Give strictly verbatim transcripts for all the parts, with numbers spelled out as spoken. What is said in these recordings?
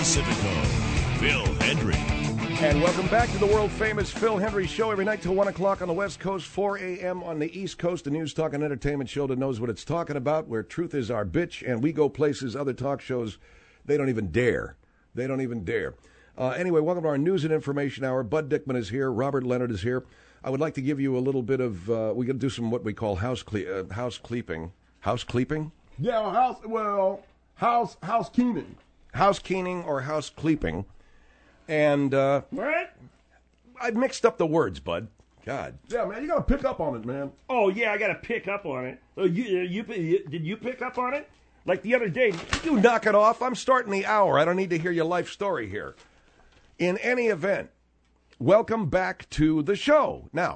Pacifico, Phil Hendry. And welcome back to the world-famous Phil Hendry Show. Every night till one o'clock on the West Coast, four a.m. on the East Coast. The news, talk, and entertainment show that knows what it's talking about, where truth is our bitch, and we go places other talk shows, they don't even dare. They don't even dare. Uh, anyway, welcome to our News and Information Hour. Bud Dickman is here. Robert Leonard is here. I would like to give you a little bit of, uh, we're going to do some what we call house cle- uh, house cleeping. House cleeping? Yeah, well, house, well, house, house keening. House keening or house cleeping. And, uh... What? I mixed up the words, Bud. God. Yeah, man, you got to pick up on it, man. Oh, yeah, I got to pick up on it. Oh, you, you, you, did you pick up on it? Like the other day. You knock it off. I'm starting the hour. I don't need to hear your life story here. In any event, welcome back to the show. Now,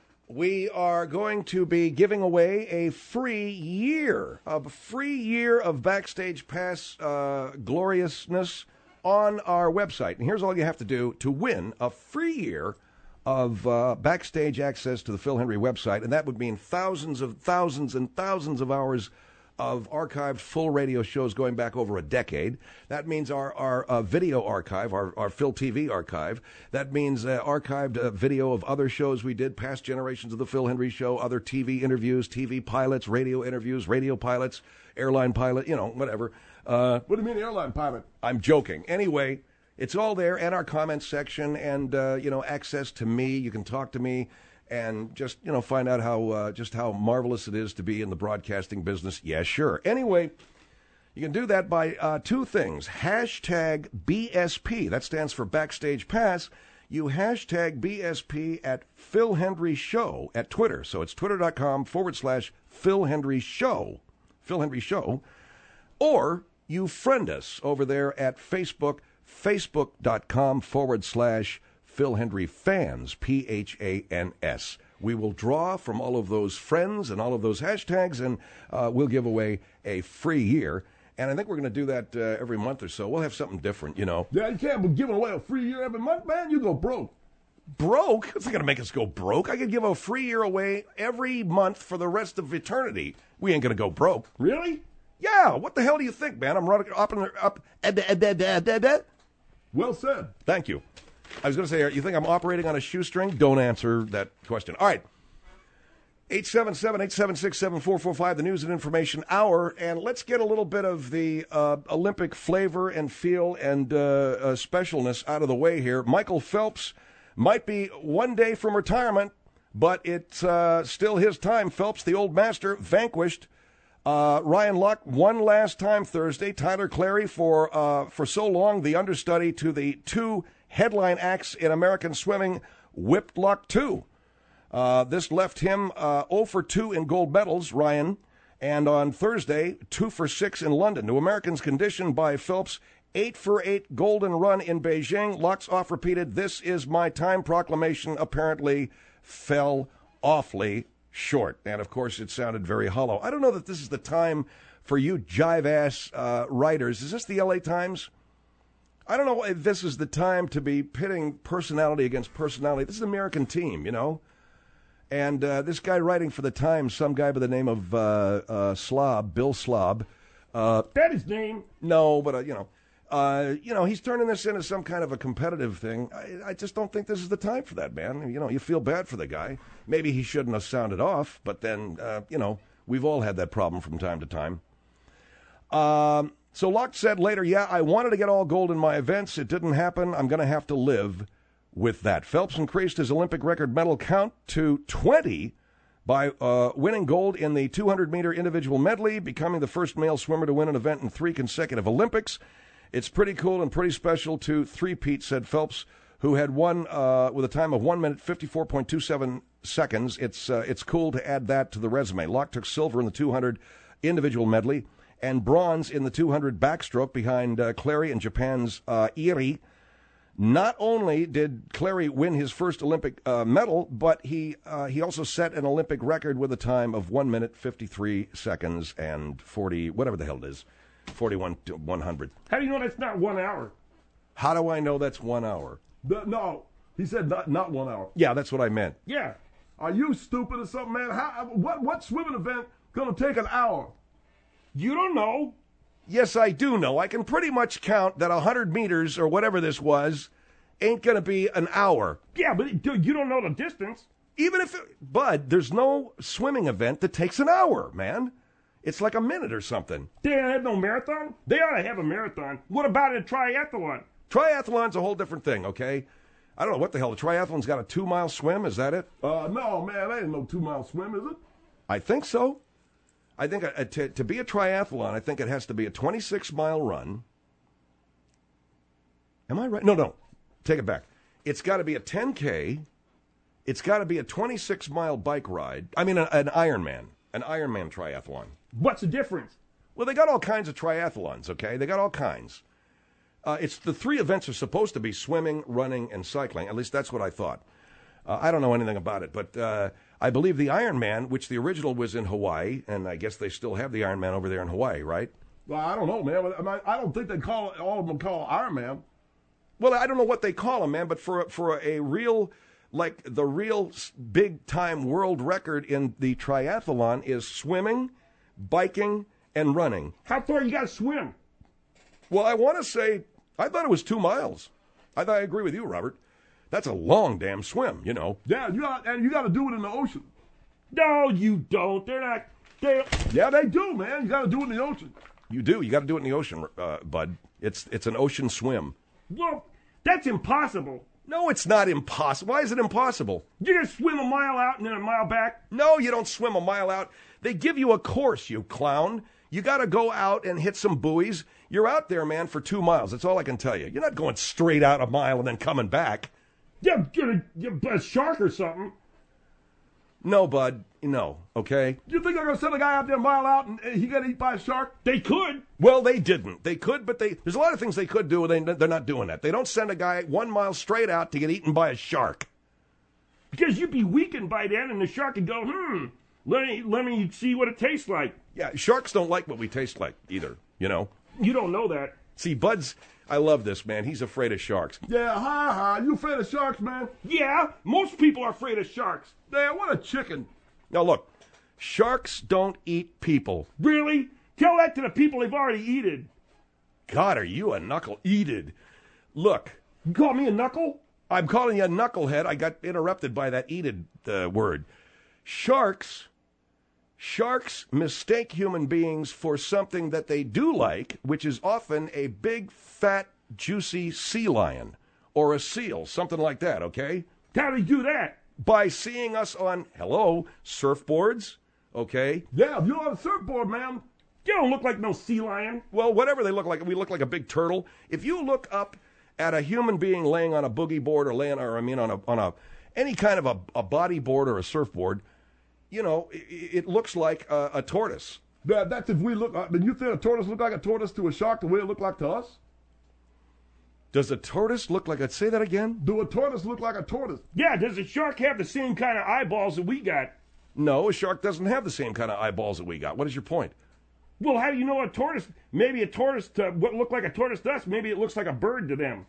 we are going to be giving away a free year, a free year of Backstage Pass uh, gloriousness on our website. And here's all you have to do to win a free year of uh, backstage access to the Phil Hendry website, and that would mean thousands of thousands and thousands of hours of archived full radio shows going back over a decade. That means our, our uh, video archive, our, our Phil T V archive. That means uh, archived uh, video of other shows we did, past generations of the Phil Hendry Show, other T V interviews, T V pilots, radio interviews, radio pilots, airline pilot, you know, whatever. Uh, what do you mean airline pilot? I'm joking. Anyway, it's all there, and our comments section, and, uh, you know, access to me. You can talk to me and just, you know, find out how uh, just how marvelous it is to be in the broadcasting business. Yeah, sure. Anyway, you can do that by uh, two things. Hashtag B S P. That stands for Backstage Pass. You hashtag B S P at Phil Hendry Show at Twitter. So it's twitter.com forward slash Phil Hendry Show. Phil Hendry Show. Or you friend us over there at Facebook, facebook.com forward slash Phil Hendry Fans, P H A N S. We will draw from all of those friends and all of those hashtags, and uh, we'll give away a free year. And I think we're going to do that uh, every month or so. We'll have something different, you know. Yeah, you can't be giving away a free year every month, man. You go broke. Broke? It's not going to make us go broke. I could give a free year away every month for the rest of eternity. We ain't going to go broke. Really? Yeah. What the hell do you think, man? I'm running up and up. Well said. Thank you. I was going to say, you think I'm operating on a shoestring? Don't answer that question. All right. eight seven seven, eight seven six, seven four four five, the News and Information Hour. And let's get a little bit of the uh, Olympic flavor and feel and uh, uh, specialness out of the way here. Michael Phelps might be one day from retirement, but it's uh, still his time. Phelps, the old master, vanquished Uh, Ryan Luck one last time Thursday. Tyler Clary, for uh, for so long the understudy to the two headline acts in American swimming, whipped Luck two. Uh, this left him uh, zero for two in gold medals, Ryan, and on Thursday, two for six in London. New Americans conditioned by Phelps' eight for eight golden run in Beijing. Luck's oft-repeated "This is my time" proclamation apparently fell awfully short. And, of course, it sounded very hollow. I don't know that this is the time for you jive-ass uh, writers. Is this the L A Times? I don't know if this is the time to be pitting personality against personality. This is an American team, you know? And uh, this guy writing for the Times, some guy by the name of uh, uh, Slob, Bill Slob. Uh, that his name? No, but, uh, you know. Uh, you know, he's turning this into some kind of a competitive thing. I, I just don't think this is the time for that, man. You know, you feel bad for the guy. Maybe he shouldn't have sounded off, but then, uh, you know, we've all had that problem from time to time. Um, so Luck said later, yeah, I wanted to get all gold in my events. It didn't happen. I'm going to have to live with that. Phelps increased his Olympic record medal count to twenty by uh, winning gold in the two hundred meter individual medley, becoming the first male swimmer to win an event in three consecutive Olympics. It's pretty cool and pretty special to three-peat, said Phelps, who had won uh, with a time of one minute, fifty-four point two seven seconds. It's uh, it's cool to add that to the resume. Luck took silver in the two hundred individual medley and bronze in the two hundred backstroke behind uh, Clary and Japan's uh, Iri. Not only did Clary win his first Olympic uh, medal, but he uh, he also set an Olympic record with a time of one minute, fifty-three seconds and forty, whatever the hell it is. forty-one to one hundred. How do you know that's not one hour? How do I know that's one hour? The, no, he said not not one hour. Yeah, that's what I meant. Yeah. Are you stupid or something, man? How, what what swimming event gonna take an hour? You don't know. Yes, I do know. I can pretty much count that one hundred meters or whatever this was ain't going to be an hour. Yeah, but dude, you don't know the distance. Even if, it, Bud, there's no swimming event that takes an hour, man. It's like a minute or something. They don't have no marathon? They ought to have a marathon. What about a triathlon? Triathlon's a whole different thing, okay? I don't know what the hell. The triathlon's got a two-mile swim. Is that it? Uh, no, man, that ain't no two-mile swim, is it? I think so. I think uh, to, to be a triathlon, I think it has to be a twenty-six mile run. Am I right? No, no. Take it back. It's got to be a ten K. It's got to be a twenty-six mile bike ride. I mean, a, an Ironman. An Ironman triathlon. What's the difference? Well, they got all kinds of triathlons, okay? They got all kinds. Uh, it's the three events are supposed to be swimming, running, and cycling. At least that's what I thought. Uh, I don't know anything about it, but uh, I believe the Ironman, which the original was in Hawaii, and I guess they still have the Ironman over there in Hawaii, right? Well, I don't know, man. I, mean, I don't think they call it, all of them call Iron Man. Well, I don't know what they call them, man, but for a, for a, a real, like the real big-time world record in the triathlon is swimming, biking, and running. How far you got to swim? Well, I want to say, I thought it was two miles. I thought I agree with you, Robert. That's a long damn swim, you know. Yeah, you got and you got to do it in the ocean. No, you don't. They're not. They're... Yeah, they do, man. You got to do it in the ocean. You do. You got to do it in the ocean, uh, bud. It's it's an ocean swim. Well, that's impossible. No, it's not impossible. Why is it impossible? You just swim a mile out and then a mile back? No, you don't swim a mile out. They give you a course, you clown. You got to go out and hit some buoys. You're out there, man, for two miles. That's all I can tell you. You're not going straight out a mile and then coming back. Yeah, get a, a shark or something. No, bud. No, okay? You think they're going to send a guy out there a mile out and he got eaten by a shark? They could. Well, they didn't. They could, but they there's a lot of things they could do, and they, they're not doing that. They don't send a guy one mile straight out to get eaten by a shark. Because you'd be weakened by then, and the shark would go, hmm, let me, let me see what it tastes like. Yeah, sharks don't like what we taste like either, you know? You don't know that. See, Bud's, I love this, man. He's afraid of sharks. Yeah, ha ha. You afraid of sharks, man? Yeah, most people are afraid of sharks. Man, what a chicken. Now, look, sharks don't eat people. Really? Tell that to the people they've already eaten. God, are you a knuckle eated? Look. You call me a knuckle? I'm calling you a knucklehead. I got interrupted by that eated uh, word. Sharks, sharks mistake human beings for something that they do like, which is often a big, fat, juicy sea lion or a seal, something like that, okay? How do they do that? By seeing us on, hello, surfboards, okay? Yeah, you're on a surfboard, man. You don't look like no sea lion. Well, whatever they look like, we look like a big turtle. If you look up at a human being laying on a boogie board or laying, or I mean, on a on a any kind of a, a body board or a surfboard, you know, it, it looks like a, a tortoise. Yeah, that's if we look. I mean, you think a tortoise look like a tortoise to a shark the way it look like to us? Does a tortoise look like a? Say that again. Do a tortoise look like a tortoise? Yeah, does a shark have the same kind of eyeballs that we got? No, a shark doesn't have the same kind of eyeballs that we got. What is your point? Well, how do you know a tortoise? Maybe a tortoise to what looked like a tortoise to us. Maybe it looks like a bird to them.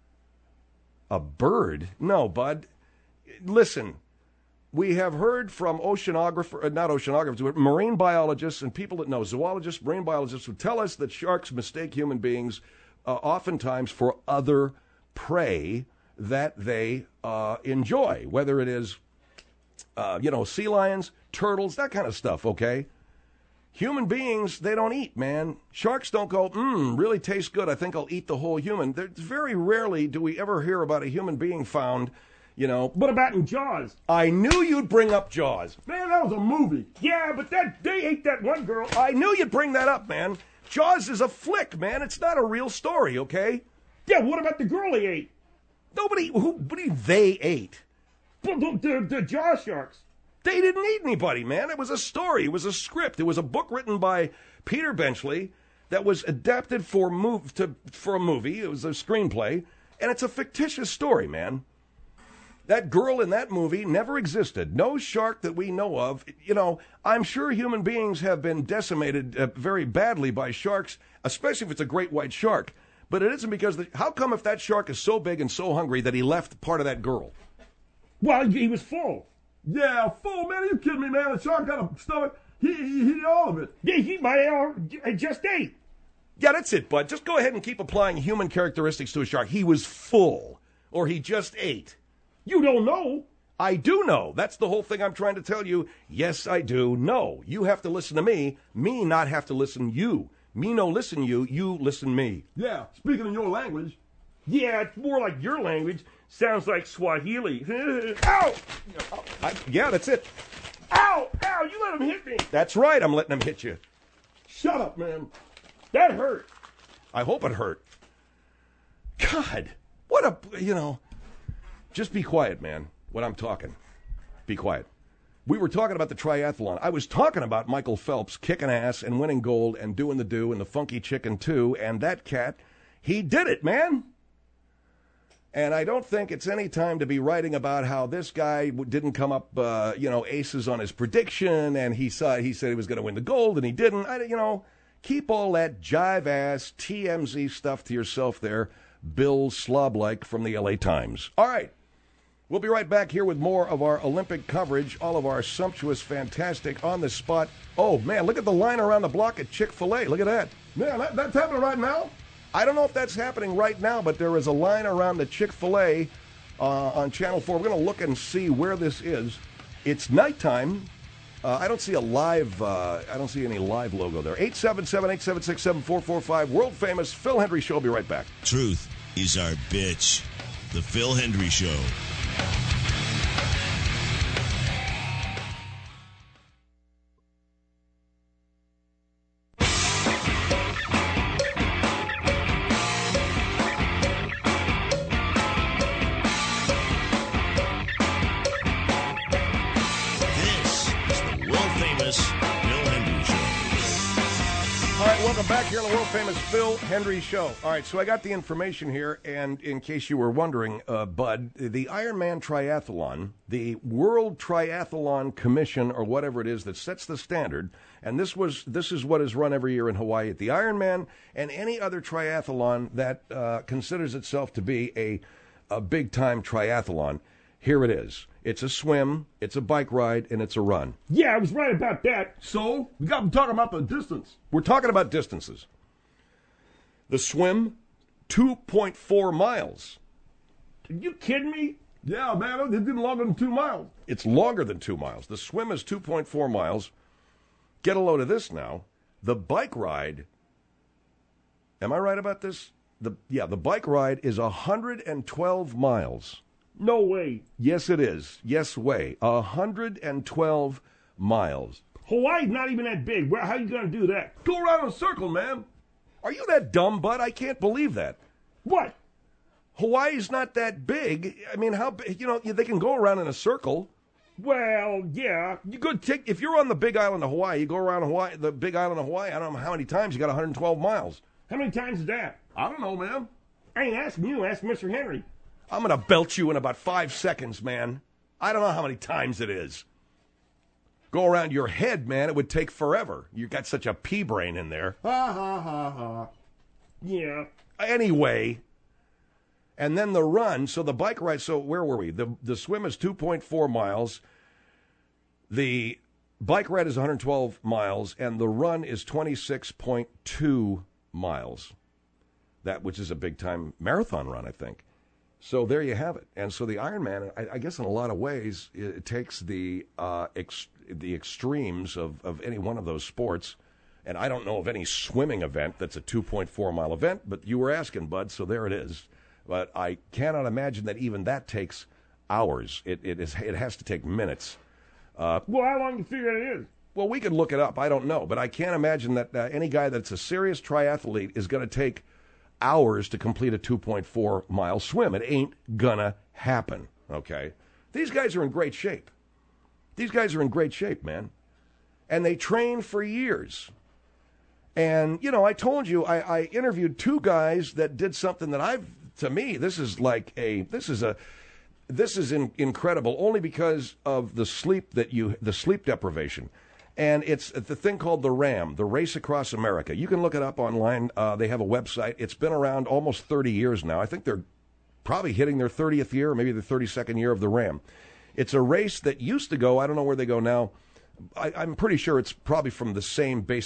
A bird? No, bud. Listen, we have heard from oceanographers, not oceanographers, but marine biologists and people that know, zoologists, marine biologists, who tell us that sharks mistake human beings uh, oftentimes for other prey that they uh, enjoy, whether it is, uh, you know, sea lions, turtles, that kind of stuff, okay? Human beings, they don't eat, man. Sharks don't go, mmm, really tastes good. I think I'll eat the whole human. There's very rarely do we ever hear about a human being found, you know. What about in Jaws? I knew you'd bring up Jaws. Man, that was a movie. Yeah, but that they ate that one girl. I knew you'd bring that up, man. Jaws is a flick, man. It's not a real story, okay? Yeah, what about the girl he ate? Nobody, who, what do you, they ate? The, the, the Jaws sharks. They didn't eat anybody, man. It was a story. It was a script. It was a book written by Peter Benchley that was adapted for move to for a movie. It was a screenplay, and it's a fictitious story, man. That girl in that movie never existed. No shark that we know of. You know, I'm sure human beings have been decimated uh, very badly by sharks, especially if it's a great white shark. But it isn't because, the, how come if that shark is so big and so hungry that he left part of that girl? Well, he was full. Yeah, full, man. Are you kidding me, man? The shark got a stomach. He, he, he ate all of it. Yeah, he might have just ate. Yeah, that's it, bud. Just go ahead and keep applying human characteristics to a shark. He was full, or he just ate. You don't know. I do know. That's the whole thing I'm trying to tell you. Yes, I do know. You have to listen to me. Me not have to listen you. Me no listen you. You listen me. Yeah, speaking in your language. Yeah, it's more like your language. Sounds like Swahili. Ow! I, yeah, that's it. Ow! Ow! You let him hit me. That's right. I'm letting him hit you. Shut up, man. That hurt. I hope it hurt. God, what a, you know, just be quiet, man, when I'm talking. Be quiet. We were talking about the triathlon. I was talking about Michael Phelps kicking ass and winning gold and doing the do and the funky chicken too, and that cat, he did it, man. And I don't think it's any time to be writing about how this guy didn't come up, uh, you know, aces on his prediction, and he saw he said he was going to win the gold, and he didn't. I, you know, keep all that jive-ass T M Z stuff to yourself there, Bill Slob-like from the L A Times. All right. We'll be right back here with more of our Olympic coverage, all of our sumptuous, fantastic, on-the-spot. Oh, man, look at the line around the block at Chick-fil-A. Look at that. Man, that, that's happening right now? I don't know if that's happening right now, but there is a line around the Chick-fil-A uh, on Channel four. We're going to look and see where this is. It's nighttime. Uh, I don't see a live, uh, I don't see any live logo there. eight seven seven, eight seven six, seven four four five, world-famous Phil Hendry Show. I'll be right back. Truth is our bitch. The Phil Hendry Show. Back here on the world-famous Phil Hendry Show. All right, so I got the information here, and in case you were wondering, uh, Bud, the Ironman Triathlon, the World Triathlon Commission, or whatever it is that sets the standard, and this was this is what is run every year in Hawaii at the Ironman and any other triathlon that uh, considers itself to be a, a big-time triathlon. Here it is. It's a swim, it's a bike ride, and it's a run. Yeah, I was right about that. So, we got to talk about the distance. We're talking about distances. The swim, two point four miles. Are you kidding me? Yeah, man, it did longer than two miles. It's longer than two miles. The swim is two point four miles. Get a load of this now. The bike ride, am I right about this? The Yeah, the bike ride is one hundred twelve miles. No way. Yes, it is. Yes, way. one hundred twelve miles. Hawaii's not even that big. How are you going to do that? Go around in a circle, man. Are you that dumb, Bud? I can't believe that. What? Hawaii's not that big. I mean, how big? You know, they can go around in a circle. Well, yeah. You could take, if you're on the big island of Hawaii, you go around Hawaii, the big island of Hawaii, I don't know how many times, you got one hundred twelve miles. How many times is that? I don't know, man. I ain't asking you. Ask Mister Henry. I'm going to belt you in about five seconds, man. I don't know how many times it is. Go around your head, man. It would take forever. You got such a pea brain in there. Ha, ha, ha, ha. Yeah. Anyway, and then the run. So the bike ride. So where were we? The the swim is two point four miles. The bike ride is one hundred twelve miles, and the run is twenty-six point two miles. That which is a big time marathon run, I think. So there you have it. And so the Ironman, I, I guess in a lot of ways, it, it takes the uh, ex, the extremes of, of any one of those sports. And I don't know of any swimming event that's a two point four mile event, but you were asking, Bud, so there it is. But I cannot imagine that even that takes hours. It it, is, it has to take minutes. Uh, well, how long do you figure it is? Well, we could look it up. I don't know. But I can't imagine that uh, any guy that's a serious triathlete is going to take hours to complete a two point four mile swim. It ain't gonna happen, okay? These guys are in great shape. These guys are in great shape, man. And they train for years. And, you know, I told you, I, I interviewed two guys that did something that I've, to me, this is like a, this is a, this is in, incredible only because of the sleep that you, the sleep deprivation. And it's the thing called the RAM, the Race Across America. You can look it up online. Uh, they have a website. It's been around almost thirty years now. I think they're probably hitting their thirtieth year, or maybe the thirty-second year of the RAM. It's a race that used to go, I don't know where they go now. I, I'm pretty sure it's probably from the same basic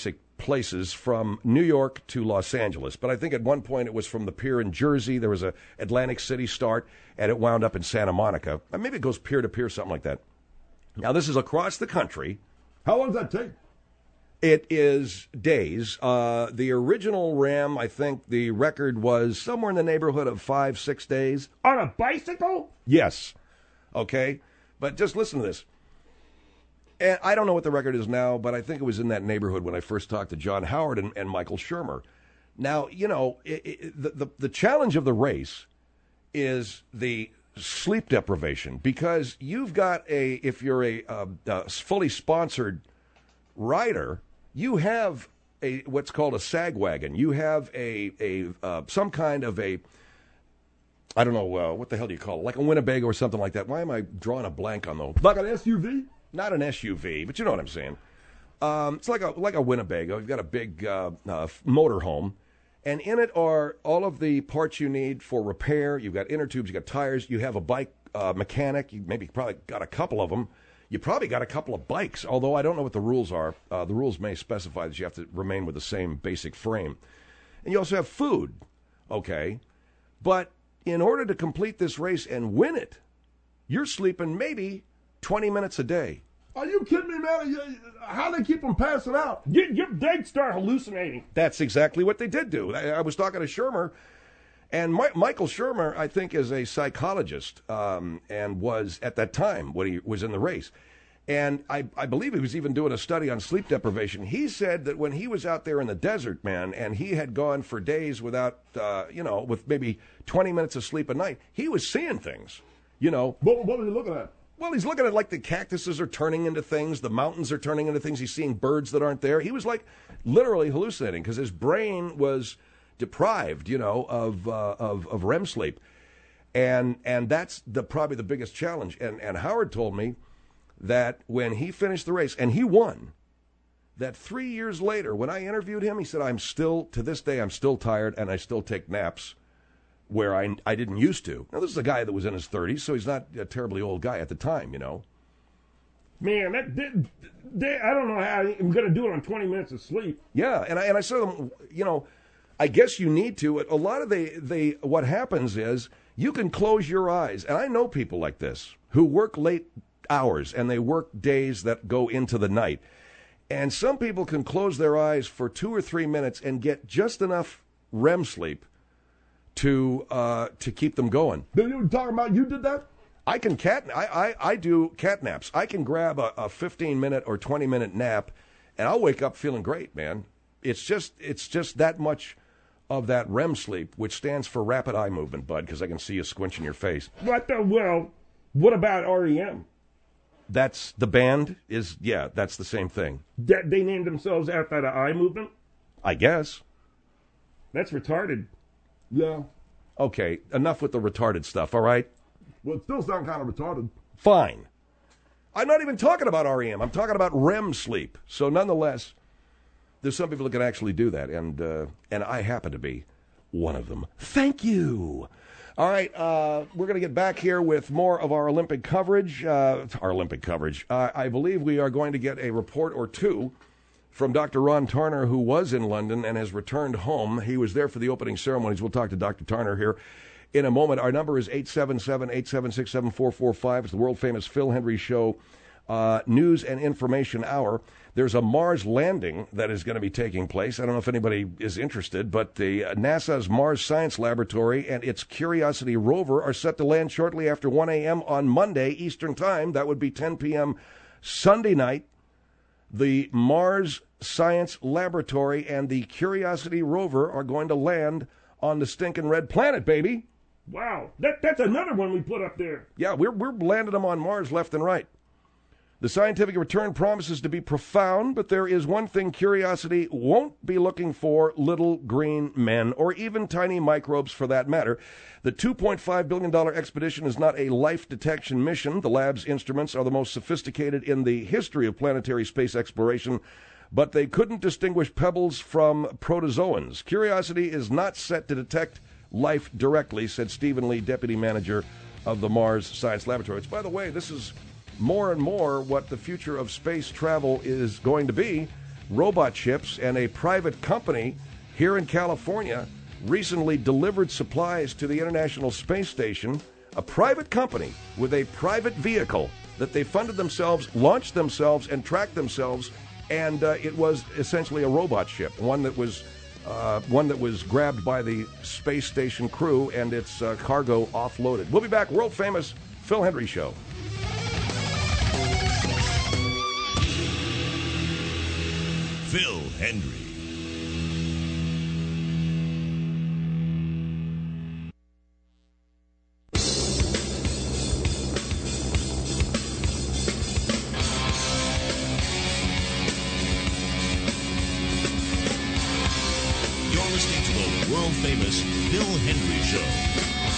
places from New York to Los Angeles. But I think at one point it was from the pier in Jersey. There was a Atlantic City start, and it wound up in Santa Monica. Or maybe it goes pier to pier, something like that. Now, this is across the country. How long does that take? It is days. Uh, the original Ram, I think the record was somewhere in the neighborhood of five, six days. On a bicycle? Yes. Okay. But just listen to this. And I don't know what the record is now, but I think it was in that neighborhood when I first talked to John Howard and, and Michael Shermer. Now, you know, it, it, the, the the challenge of the race is the sleep deprivation, because you've got a, if you're a, a, a fully sponsored rider, you have a what's called a sag wagon. You have a a uh, some kind of a, I don't know uh, what the hell do you call it, like a Winnebago or something like that. Why am I drawing a blank on those? Like an S U V? Not an S U V, but you know what I'm saying. Um, it's like a like a Winnebago. You've got a big uh, uh, motorhome, and in it are all of the parts you need for repair. You've got inner tubes, you've got tires. You have a bike uh, mechanic. You maybe probably got a couple of them. You probably got a couple of bikes, although I don't know what the rules are. Uh, the rules may specify that you have to remain with the same basic frame. And you also have food, okay? But in order to complete this race and win it, you're sleeping maybe twenty minutes a day. Are you kidding me, man? How they keep them passing out? You, you, they'd start hallucinating. That's exactly what they did do. I, I was talking to Shermer, and My, Michael Shermer, I think, is a psychologist, um, and was at that time when he was in the race. And I, I believe he was even doing a study on sleep deprivation. He said that when he was out there in the desert, man, and he had gone for days without, uh, you know, with maybe twenty minutes of sleep a night, he was seeing things, you know. What, what was he looking at? Well, he's looking at like the cactuses are turning into things, the mountains are turning into things. He's seeing birds that aren't there. He was like literally hallucinating because his brain was deprived, you know, of uh, of of R E M sleep, and and that's the probably the biggest challenge. And and Howard told me that when he finished the race and he won, that three years later, when I interviewed him, he said, "I'm still to this day, I'm still tired, and I still take naps." Where I, I didn't used to. Now, this is a guy that was in his thirties, so he's not a terribly old guy at the time, you know. Man, that, that, that I don't know how I'm going to do it on twenty minutes of sleep. Yeah, and I and I said to them, you know, I guess you need to. A lot of the, the what happens is you can close your eyes, and I know people like this who work late hours, and they work days that go into the night. And some people can close their eyes for two or three minutes and get just enough R E M sleep to uh, to keep them going. You were talking about you did that? I can cat. I, I, I do cat naps. I can grab a, a fifteen minute or twenty minute nap, and I'll wake up feeling great, man. It's just it's just that much of that R E M sleep, which stands for rapid eye movement, bud, because I can see you squinching your face. What the well? What about R E M? That's the band. Is yeah, that's the same thing. That they named themselves after the eye movement. I guess. That's retarded. Yeah. Okay, enough with the retarded stuff, all right? Well, it still sounds kind of retarded. Fine. I'm not even talking about R E M. I'm talking about R E M sleep. So nonetheless, there's some people that can actually do that, and uh, and I happen to be one of them. Thank you. All right, uh, we're going to get back here with more of our Olympic coverage. Uh, our Olympic coverage. Uh, I believe we are going to get a report or two from Doctor Ron Tarner, who was in London and has returned home. He was there for the opening ceremonies. We'll talk to Doctor Tarner here in a moment. Our number is eight seven seven, eight seven six, seven four four five. It's the world-famous Phil Hendry Show uh, News and Information Hour. There's a Mars landing that is going to be taking place. I don't know if anybody is interested, but the uh, NASA's Mars Science Laboratory and its Curiosity rover are set to land shortly after one a.m. on Monday Eastern Time. That would be ten p.m. Sunday night. The Mars Science Laboratory and the Curiosity rover are going to land on the stinking red planet, baby. Wow, that that's another one we put up there. Yeah, we're we're landing them on Mars left and right. The scientific return promises to be profound, but there is one thing Curiosity won't be looking for: little green men, or even tiny microbes for that matter. The two point five billion dollars expedition is not a life detection mission. The lab's instruments are the most sophisticated in the history of planetary space exploration, but they couldn't distinguish pebbles from protozoans. Curiosity is not set to detect life directly, said Stephen Lee, deputy manager of the Mars Science Laboratory. It's, by the way, this is more and more what the future of space travel is going to be. robot ships, and a private company here in California recently delivered supplies to the International Space Station. A private company with a private vehicle that they funded themselves, launched themselves, and tracked themselves, and uh, it was essentially a robot ship, one that was uh, one that was grabbed by the space station crew and its uh, cargo offloaded. We'll be back. World famous Phil Hendrie Show. Phil Hendrie. You're listening to the world-famous Phil Hendrie Show.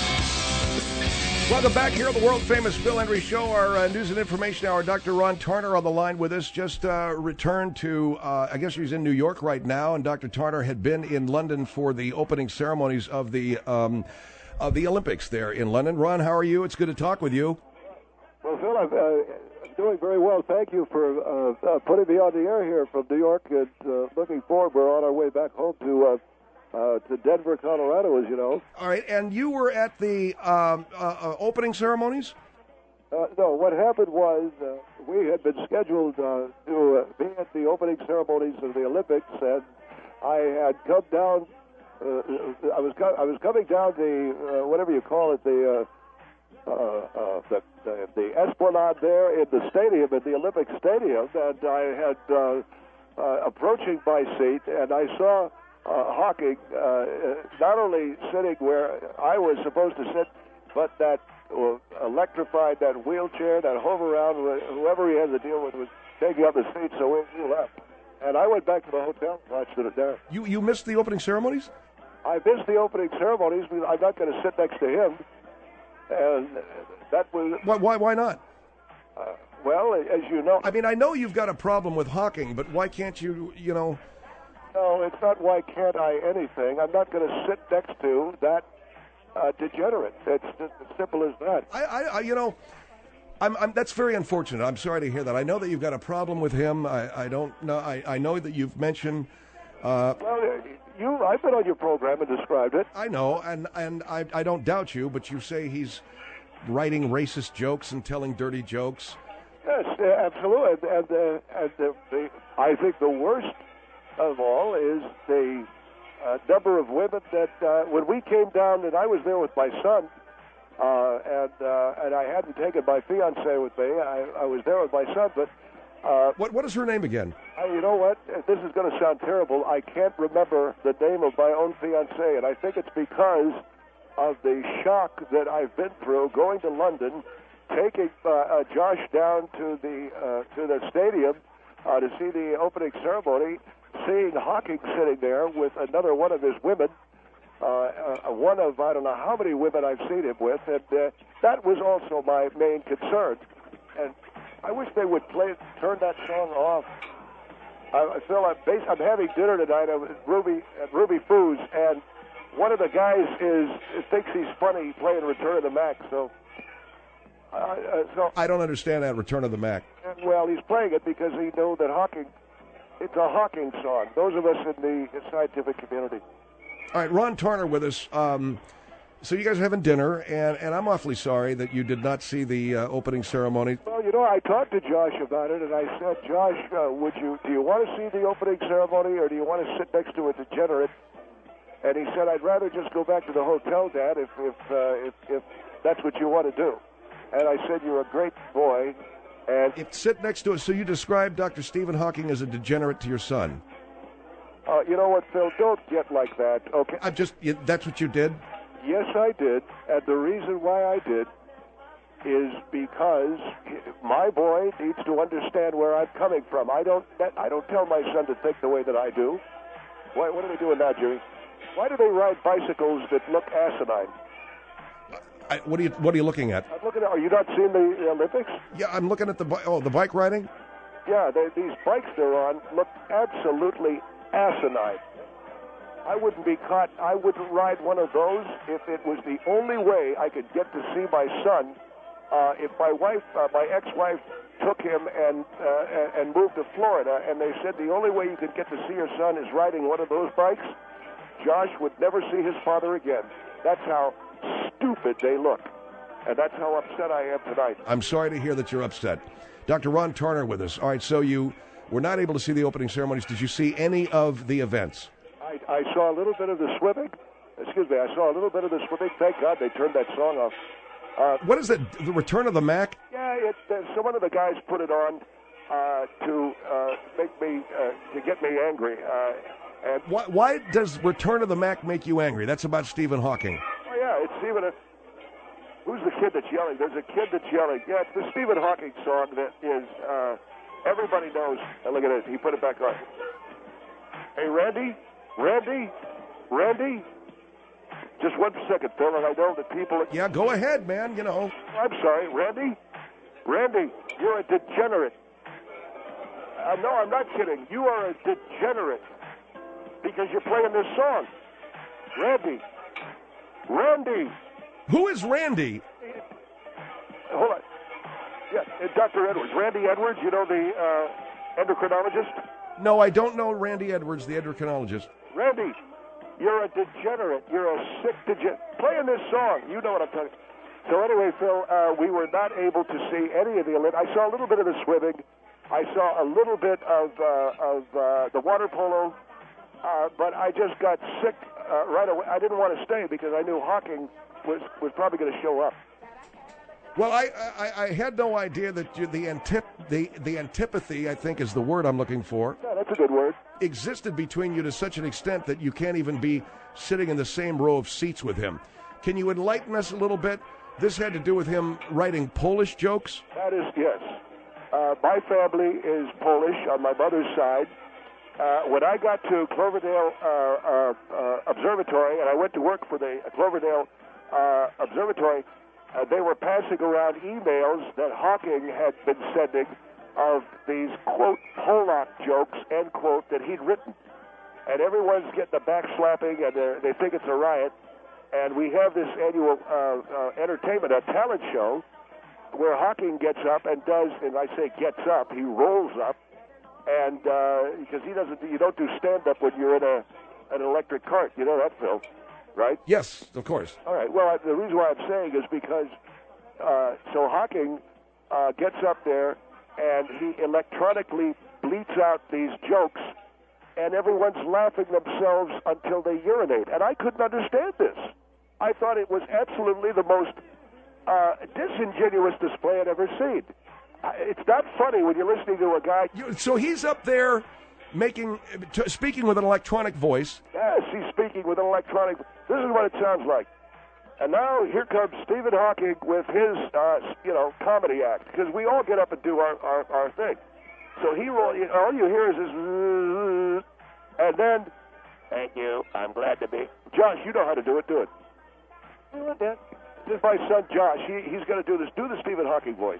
Welcome back here on the world-famous Phil Hendrie Show, our uh, news and information hour. Doctor Ron Tarner on the line with us. Just uh, returned to, uh, I guess he's in New York right now, and Doctor Tarner had been in London for the opening ceremonies of the um, of the Olympics there in London. Ron, how are you? It's good to talk with you. Well, Phil, I'm uh, doing very well. Thank you for uh, uh, putting me on the air here from New York, and uh, looking forward. We're on our way back home to uh, uh, to Denver, Colorado, as you know. All right, and you were at the um, uh, uh, opening ceremonies? Uh, no, what happened was uh, we had been scheduled uh, to uh, be at the opening ceremonies of the Olympics, and I had come down. Uh, I was co- I was coming down the uh, whatever you call it, the uh, uh, uh, the, the the Esplanade there in the stadium, in the Olympic Stadium, and I had uh, uh, approaching my seat, and I saw uh, Hawking uh, not only sitting where I was supposed to sit, but that uh, electrified, that wheelchair, that hover around, whoever he had to deal with was taking up the seat, so we left. And I went back to the hotel and watched it there. You you missed the opening ceremonies? I missed the opening ceremonies because I'm not going to sit next to him. And that was... Why why, why not? Uh, well, as you know... I mean, I know you've got a problem with Hawking, but why can't you, you know... No, it's not why can't I anything. I'm not going to sit next to that uh, degenerate. It's just as simple as that. I, I, I you know... I'm, I'm, that's very unfortunate. I'm sorry to hear that. I know that you've got a problem with him. I, I don't know. I, I know that you've mentioned. Uh, well, you. I've been on your program and described it. I know, and and I, I don't doubt you. But you say he's writing racist jokes and telling dirty jokes. Yes, uh, absolutely. And, and, uh, and uh, the, I think the worst of all is the uh, number of women that uh, when we came down, and I was there with my son. Uh, and uh, and I hadn't taken my fiancée with me. I, I was there with my son, but uh, what what is her name again? I, you know what? This is going to sound terrible. I can't remember the name of my own fiancée, and I think it's because of the shock that I've been through going to London, taking uh, uh, Josh down to the uh, to the stadium uh, to see the opening ceremony, seeing Hawking sitting there with another one of his women. Uh, uh, one of, I don't know how many women I've seen him with, and uh, that was also my main concern. And I wish they would play, turn that song off. I, I feel I'm, bas- I'm having dinner tonight at Ruby, at Ruby Foods, and one of the guys is thinks he's funny playing Return of the Mac, so... Uh, uh, so I don't understand that, Return of the Mac. Well, he's playing it because he knew that Hawking, it's a Hawking song. Those of us in the scientific community. All right, Ron Tarner with us. Um, so you guys are having dinner, and, and I'm awfully sorry that you did not see the uh, opening ceremony. Well, you know, I talked to Josh about it, and I said, Josh, uh, would you do you want to see the opening ceremony, or do you want to sit next to a degenerate? And he said, I'd rather just go back to the hotel, Dad, if if uh, if, if that's what you want to do. And I said, you're a great boy. And if sit next to it. So you described Doctor Stephen Hawking as a degenerate to your son. Uh, you know what, Phil? Don't get like that, okay? I'm just, that's what you did? Yes, I did. And the reason why I did is because my boy needs to understand where I'm coming from. I don't I don't tell my son to think the way that I do. Why, what are they doing now, Jimmy? Why do they ride bicycles that look asinine? I, what are you What are you looking at? I'm looking at, are you not seeing the, the Olympics? Yeah, I'm looking at the, oh, the bike riding? Yeah, they, these bikes they're on look absolutely asinine. I wouldn't be caught. I wouldn't ride one of those if it was the only way I could get to see my son. Uh, if my wife, uh, my ex-wife, took him and uh, and moved to Florida, and they said the only way you could get to see your son is riding one of those bikes, Josh would never see his father again. That's how stupid they look. And that's how upset I am tonight. I'm sorry to hear that you're upset. Doctor Ron Turner with us. All right, so you were not able to see the opening ceremonies. Did you see any of the events? I, I saw a little bit of the swimming. Excuse me, I saw a little bit of the swimming. Thank God they turned that song off. Uh, what is it? The Return of the Mac? Yeah, it, uh, so one of the guys put it on uh, to uh, make me, uh, to get me angry. Uh, and why, why does Return of the Mac make you angry? That's about Stephen Hawking. Oh, yeah, it's Stephen. Uh, who's the kid that's yelling? There's a kid that's yelling. Yeah, it's the Stephen Hawking song that is, uh, everybody knows. Oh, look at it. He put it back on. Hey, Randy? Randy? Randy? Just one second, Phil, and I know that people... Yeah, go ahead, man, you know. I'm sorry, Randy? Randy, you're a degenerate. Uh, no, I'm not kidding. You are a degenerate because you're playing this song. Randy. Randy. Who is Randy? Hold on. Yeah, uh, Doctor Edwards. Randy Edwards, you know the uh, endocrinologist? No, I don't know Randy Edwards, the endocrinologist. Randy, you're a degenerate. You're a sick degenerate. Playing this song, you know what I'm talking about. So anyway, Phil, uh, we were not able to see any of the Olympics. I saw a little bit of the swimming. I saw a little bit of uh, of uh, the water polo, uh, but I just got sick uh, right away. I didn't want to stay because I knew Hawking was was probably going to show up. Well, I, I, I had no idea that you, the, antip, the the antipathy, I think is the word I'm looking for. Yeah, that's a good word. Existed between you to such an extent that you can't even be sitting in the same row of seats with him. Can you enlighten us a little bit? This had to do with him writing Polish jokes? That is, yes. Uh, my family is Polish on my mother's side. Uh, when I got to Cloverdale uh, uh, uh, Observatory, and I went to work for the Cloverdale uh, Observatory, uh, they were passing around emails that Hawking had been sending of these, quote, Polak jokes, end quote, that he'd written. And everyone's getting a backslapping, and they think it's a riot. And we have this annual uh, uh, entertainment, a talent show, where Hawking gets up and does, and I say gets up, he rolls up, and uh, because he doesn't, you don't do stand-up when you're in a an electric cart. You know that, Phil, right? Yes, of course. All right. Well, I, the reason why I'm saying is because uh, so Hawking uh, gets up there and he electronically bleats out these jokes, and everyone's laughing themselves until they urinate. And I couldn't understand this. I thought it was absolutely the most uh, disingenuous display I'd ever seen. It's not funny when you're listening to a guy. You, so he's up there making, t- speaking with an electronic voice. Yes, he's speaking with an electronic. This is what it sounds like. And now here comes Stephen Hawking with his, uh, you know, comedy act, because we all get up and do our, our, our thing. So he roll, all you hear is this, and then, thank you, I'm glad to be. Josh, you know how to do it. Do it. Do it. This is my son Josh. He, he's going to do this. Do the Stephen Hawking voice.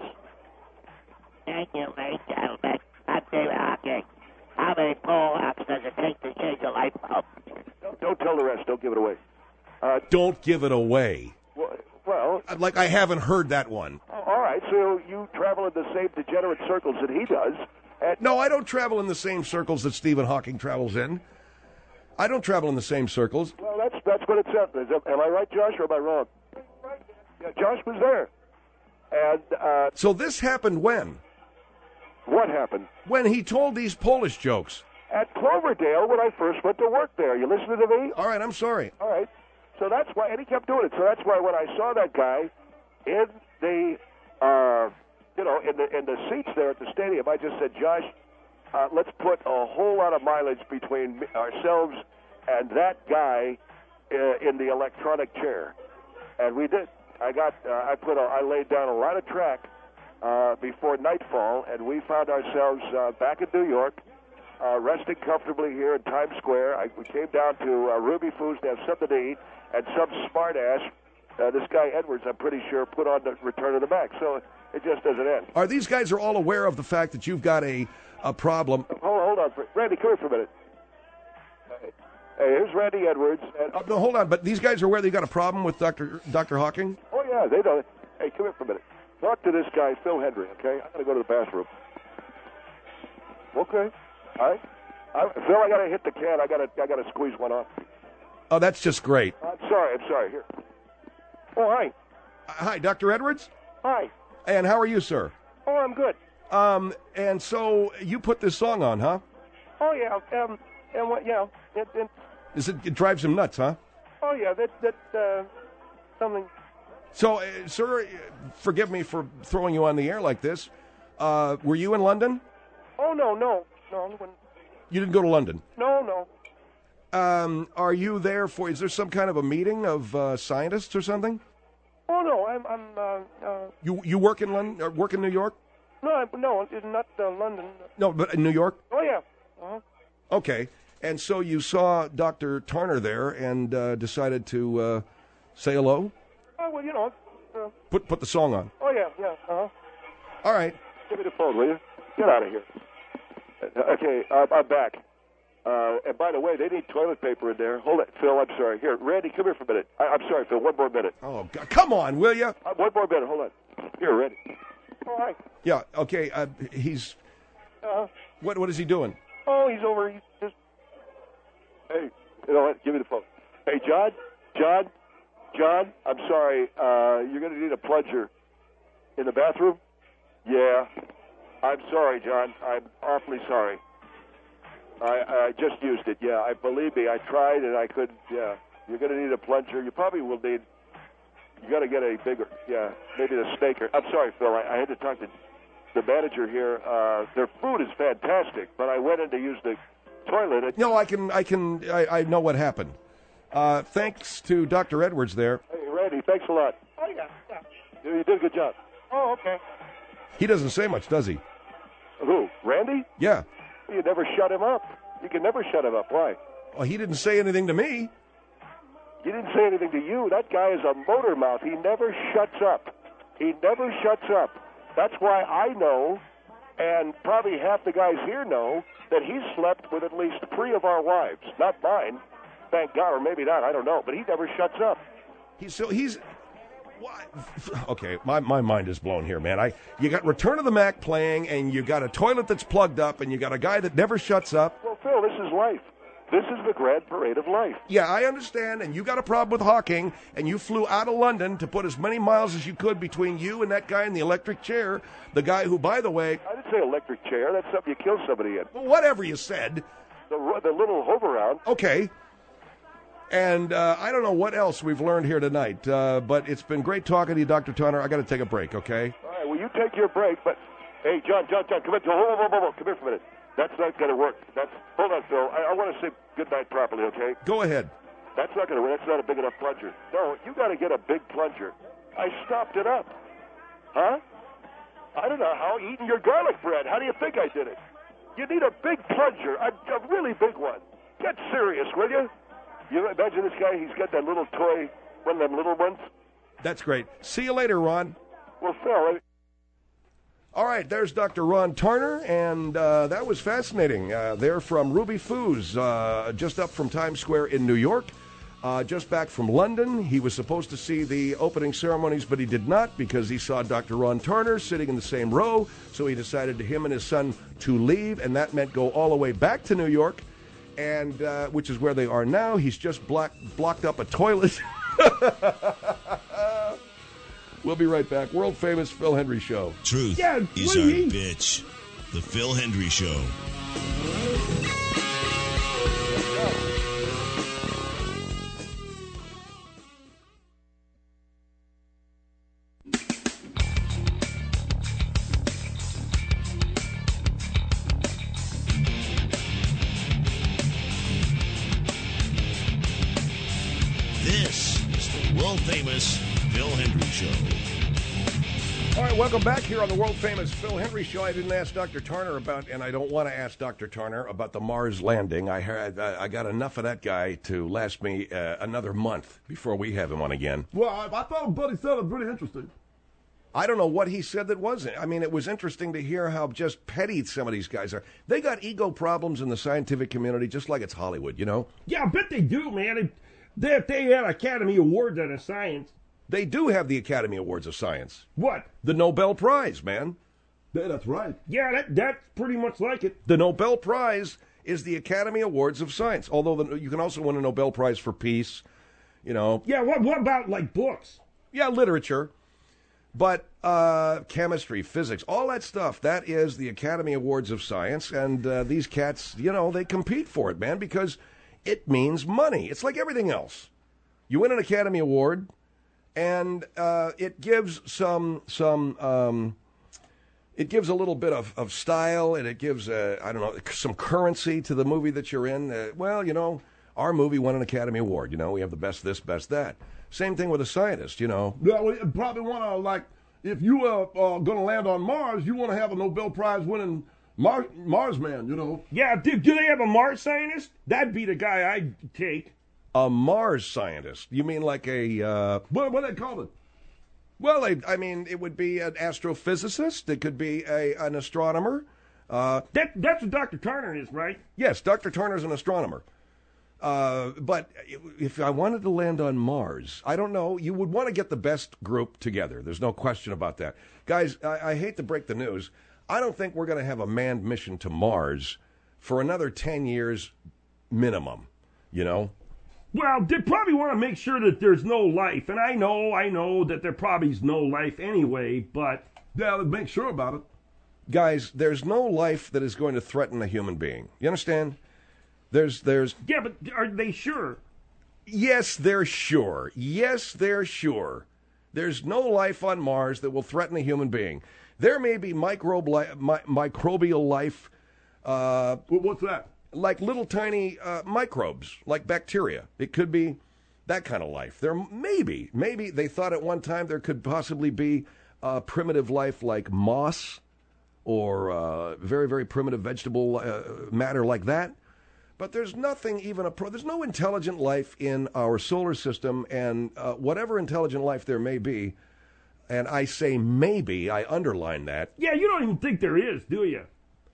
Thank you, ladies and gentlemen. I'm Stephen Hawking. How many pull-ups does it take to change a light bulb? Don't, don't tell the rest. Don't give it away. Uh, Don't give it away. Well, well, like I haven't heard that one. All right, so you travel in the same degenerate circles that he does. And no, I don't travel in the same circles that Stephen Hawking travels in. I don't travel in the same circles. Well, that's that's what it says. Am I right, Josh, or am I wrong? Yeah, Josh was there. And uh, so this happened when? What happened? When he told these Polish jokes. At Cloverdale when I first went to work there. You listening to me? All right, I'm sorry. All right. So that's why, and he kept doing it. So that's why when I saw that guy in the, uh, you know, in the in the seats there at the stadium, I just said, Josh, uh, let's put a whole lot of mileage between ourselves and that guy uh, in the electronic chair, and we did. I got, uh, I put, a, I laid down a lot of track uh, before nightfall, and we found ourselves uh, back in New York. Uh, resting comfortably here in Times Square. I, we came down to uh, Ruby Foods to have something to eat, and some smart-ass, uh, this guy Edwards, I'm pretty sure, put on the Return of the Mac. So it just doesn't end. Are these guys are all aware of the fact that you've got a, a problem? Hold, hold on. For, Randy, come here for a minute. Hey, here's Randy Edwards. And, uh, no, hold on. But these guys are aware they've got a problem with Doctor Doctor Hawking? Oh, yeah, they know. Hey, come here for a minute. talk to this guy, Phil Hendry, okay? I'm going to go to the bathroom. Okay. All right. I, Phil, I got to hit the can. I got to I got to squeeze one off. Oh, that's just great. I'm sorry. I'm sorry. Here. Oh, hi. Uh, hi, Doctor Edwards? Hi. And how are you, sir? Oh, I'm good. Um, and so you put this song on, huh? Oh, yeah. Um, and what, yeah. It, it, Is it, it drives him nuts, huh? oh, yeah. That, that, uh, something. So, uh, sir, forgive me for throwing you on the air like this. Uh, were you in London? Oh, no, no. No, when, You didn't go to London? no, no. Um, are you there for, is there some kind of a meeting of uh, scientists or something? Oh, no. I'm, I'm, uh, uh, You you work in London, or work in New York? no, I, no, it's not uh, London. No, but in New York? Oh, yeah. Uh-huh. Okay. And so you saw Doctor Turner there and uh, decided to uh, say hello? Oh, well, you know. Uh, Put put the song on. oh, yeah, yeah. Uh-huh. All right. Give me the phone, will you? Get out of here. Uh, Okay, uh, I'm back. Uh, and by the way, they need toilet paper in there. Hold it, Phil. I'm sorry. Here, Randy, come here for a minute. I, I'm sorry, Phil. One more minute. Oh, God. Come on, will you? Uh, one more minute. Hold on. Here, Randy. Oh, hi. Yeah, okay. Uh, he's, Uh, what what is he doing? oh, he's over. He's just. Hey, you know what? Give me the phone. Hey, John. John. John. I'm sorry. Uh, you're going to need a plunger in the bathroom. Yeah. I'm sorry, John. I'm awfully sorry. I, I just used it. Yeah, I believe me. I tried and I couldn't. Yeah, you're going to need a plunger. You probably will need. You got to get a bigger. Yeah, maybe the snaker. I'm sorry, Phil. I, I had to talk to the manager here. Uh, their food is fantastic, but I went in to use the toilet. And, No, I can I can I, I know what happened. Uh, thanks to Doctor Edwards there. Hey, Randy, thanks a lot. Oh yeah, yeah. You, you did a good job. Oh, okay. He doesn't say much, does he? Who? Randy? Yeah. You never shut him up. You can never shut him up. Why? Well, he didn't say anything to me. He didn't say anything to you. That guy is a motor mouth. He never shuts up. He never shuts up. That's why I know, and probably half the guys here know, that he's slept with at least three of our wives. Not mine, thank God, or maybe not. I don't know. But he never shuts up. He's so he's. What? Okay, my, my mind is blown here, man. I you got Return of the Mac playing, and you got a toilet that's plugged up, and you got a guy that never shuts up. Well, Phil, this is life. This is the grand parade of life. Yeah, I understand, and you got a problem with Hawking, and you flew out of London to put as many miles as you could between you and that guy in the electric chair, the guy who, by the way... I didn't say electric chair. That's something you kill somebody in. Well, whatever you said. The, the little hover-round. Okay. And uh, I don't know what else we've learned here tonight, uh, but it's been great talking to you, Doctor Turner. I got to take a break, okay? All right, well, you take your break, but... Hey, John, John, John, come in. Whoa, whoa, whoa, whoa. Come here for a minute. That's not going to work. That's Hold on, Phil. I, I want to say goodnight properly, okay? Go ahead. That's not going to work. That's not a big enough plunger. No, you got to get a big plunger. I stopped it up. Huh? I don't know how. Eating your garlic bread. How do you think I did it? You need a big plunger, a, a really big one. Get serious, will you? You imagine this guy, he's got that little toy, one of them little ones. That's great. See you later, Ron. Well, Phil... I, All right, there's Doctor Ron Turner, and uh, that was fascinating. Uh, they're from Ruby Foos, uh, just up from Times Square in New York, uh, just back from London. He was supposed to see the opening ceremonies, but he did not because he saw Doctor Ron Turner sitting in the same row, so he decided to him and his son to leave, and that meant go all the way back to New York, and uh, which is where they are now. He's just block, blocked up a toilet. We'll be right back. World famous Phil Hendry Show. Truth Yeah, is what do our you mean? bitch. The Phil Hendry Show. This is the world famous Phil Hendry Show. All right, welcome back here on the world famous Phil Hendry Show. I didn't ask Doctor Turner about, and I don't want to ask Doctor Turner about the Mars landing. I heard, I got enough of that guy to last me uh, another month before we have him on again. Well, I, I thought Buddy said it was pretty interesting. I don't know what he said that wasn't. I mean, it was interesting to hear how just petty some of these guys are. They got ego problems in the scientific community, just like it's Hollywood, you know? Yeah, I bet they do, man. If they, if they had Academy Awards out of science, They do have the Academy Awards of Science. What? The Nobel Prize, man. Yeah, that's right. Yeah, that that's pretty much like it. The Nobel Prize is the Academy Awards of Science. Although the, you can also win a Nobel Prize for peace, you know. Yeah, what what about like books? Yeah, literature. But uh, chemistry, physics, all that stuff, that is the Academy Awards of Science. And uh, these cats, you know, they compete for it, man, because it means money. It's like everything else. You win an Academy Award, and uh, it gives some some um, it gives a little bit of, of style, and it gives uh, I don't know some currency to the movie that you're in. Uh, well, you know, our movie won an Academy Award. You know, we have the best this, best that. Same thing with a scientist. You know. Yeah, well, you probably want to like if you are uh, going to land on Mars, you want to have a Nobel Prize winning Mars Mars man. You know. Yeah, do, do they have a Mars scientist? That'd be the guy I'd take. A Mars scientist? You mean like a? Uh, What what they call it? well, I, I mean, it would be an astrophysicist. It could be a an astronomer. Uh, That that's what Doctor Turner is, right? yes, Doctor Turner's an astronomer. Uh, but if I wanted to land on Mars, I don't know. You would want to get the best group together. There's no question about that, guys. I, I hate to break the news. I don't think we're going to have a manned mission to Mars for another ten years minimum. You know. Well, they probably want to make sure that there's no life, and I know, I know that there probably is no life anyway. But Yeah, let's make sure about it. Guys, there's no life that is going to threaten a human being. You understand? There's, there's, yeah, but are they sure? yes, they're sure. Yes, they're sure. There's no life on Mars that will threaten a human being. There may be microbe li- mi- microbial life, uh, What, what's that? like little tiny uh, microbes, like bacteria. It could be that kind of life. There maybe, maybe they thought at one time there could possibly be uh, primitive life like moss or uh, very, very primitive vegetable uh, matter like that. But there's nothing even, a pro- there's no intelligent life in our solar system, and uh, whatever intelligent life there may be, and I say maybe, I underline that. Yeah, you don't even think there is, do you?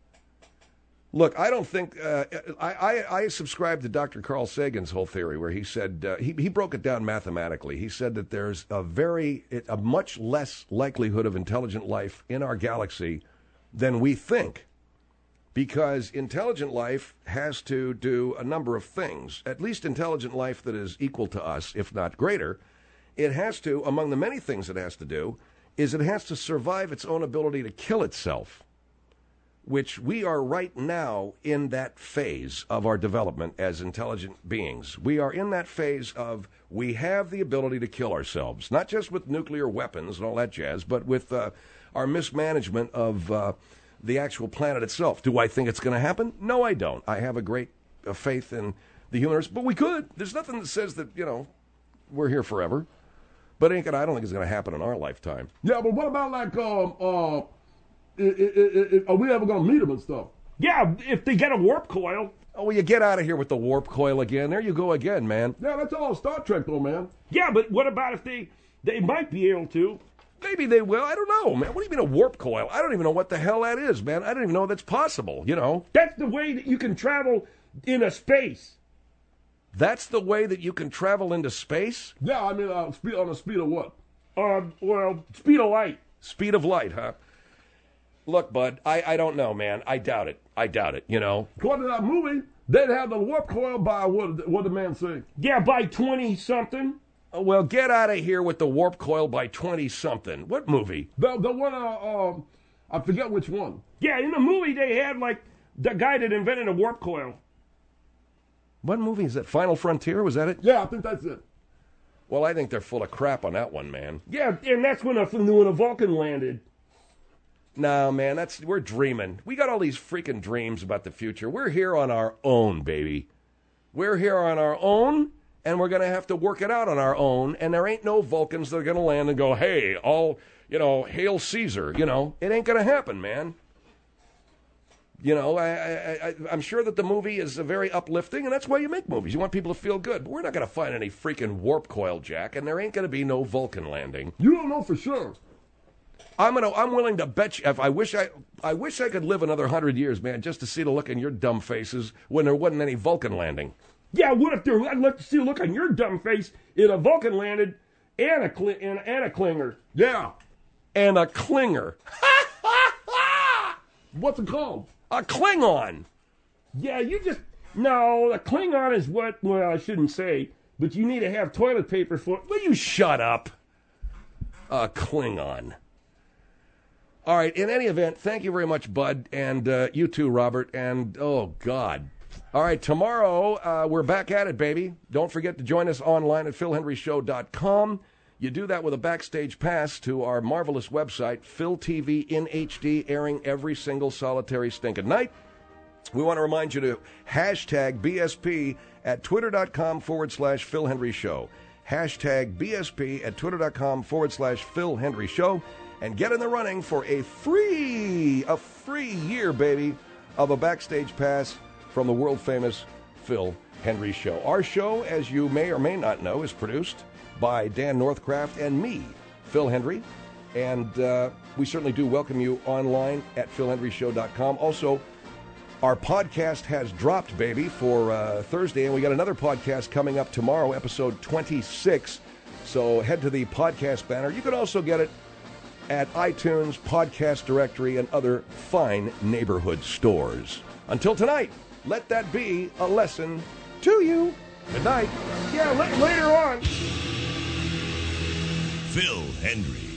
Look, I don't think, uh, I, I, I subscribe to Doctor Carl Sagan's whole theory where he said, uh, he, he broke it down mathematically. He said that there's a very, a much less likelihood of intelligent life in our galaxy than we think. Because intelligent life has to do a number of things, at least intelligent life that is equal to us, if not greater. It has to, among the many things it has to do, is it has to survive its own ability to kill itself, which we are right now in that phase of our development as intelligent beings. We are in that phase of we have the ability to kill ourselves, not just with nuclear weapons and all that jazz, but with uh, our mismanagement of uh, the actual planet itself. Do I think it's going to happen? No, I don't. I have a great uh, faith in the human race, but we could. There's nothing that says that, you know, we're here forever. But it ain't gonna, I don't think it's going to happen in our lifetime. Yeah, but what about like um uh, i- i- i- are we ever gonna meet them and stuff? Yeah, if they get a warp coil. Oh, will you get out of here with the warp coil again? There you go again, man. Yeah, that's all Star Trek though, man. Yeah, but what about if they they might be able to? Maybe they will. I don't know, man. What do you mean a warp coil? I don't even know what the hell that is, man. I don't even know that's possible, you know. That's the way that you can travel in a space. That's the way that you can travel into space? Yeah, I mean, uh, speed on the speed of what? Uh, well, speed of light. Speed of light, huh? Look, bud, I, I don't know, man. I doubt it. I doubt it, you know. According to that movie, they'd have the warp coil by what? What the man say? Yeah, by twenty something. Oh, well, get out of here with the warp coil by twenty-something. What movie? The the one, uh, uh, I forget which one. Yeah, in the movie they had like the guy that invented a warp coil. What movie is that? Final Frontier? Was that it? Yeah, I think that's it. Well, I think they're full of crap on that one, man. Yeah, and that's when a when a Vulcan landed. No, man, that's we're dreaming. We got all these freaking dreams about the future. We're here on our own, baby. We're here on our own, and we're going to have to work it out on our own, and there ain't no Vulcans that are going to land and go, hey, all, you know, hail Caesar. You know, it ain't going to happen, man. You know, I, I, I, I'm sure that the movie is uh, very uplifting, and that's why you make movies. You want people to feel good. But we're not going to find any freaking warp coil, Jack, and there ain't going to be no Vulcan landing. You don't know for sure. I'm gonna. I'm willing to bet you. If I wish I, I wish I could live another hundred years, man, just to see the look in your dumb faces when there wasn't any Vulcan landing. Yeah, what if there? I'd love to see a look on your dumb face if a Vulcan landed and a, cli- and, and a clinger. Yeah. And a clinger. What's it called? A Klingon. Yeah, you just no. A Klingon is what? Well, I shouldn't say, but you need to have toilet paper for. Will you shut up? A Klingon. All right, in any event, thank you very much, Bud, and uh, you too, Robert, and oh, God. All right, tomorrow uh, we're back at it, baby. Don't forget to join us online at phil henry show dot com. You do that with a backstage pass to our marvelous website, Phil T V in H D, airing every single solitary stinking night. We want to remind you to hashtag B S P at twitter.com forward slash Phil Henry Show. Hashtag B S P at twitter.com forward slash Phil Henry Show. And get in the running for a free, a free year, baby, of a backstage pass from the world-famous Phil Henry Show. Our show, as you may or may not know, is produced by Dan Northcraft and me, Phil Henry. And uh, we certainly do welcome you online at phil henry show dot com. Also, our podcast has dropped, baby, for uh, Thursday, and we got another podcast coming up tomorrow, episode twenty-six. So head to the podcast banner. You can also get it at iTunes, Podcast Directory, and other fine neighborhood stores. Until tonight, let that be a lesson to you. Good night. Yeah, la- later on. Phil Hendry.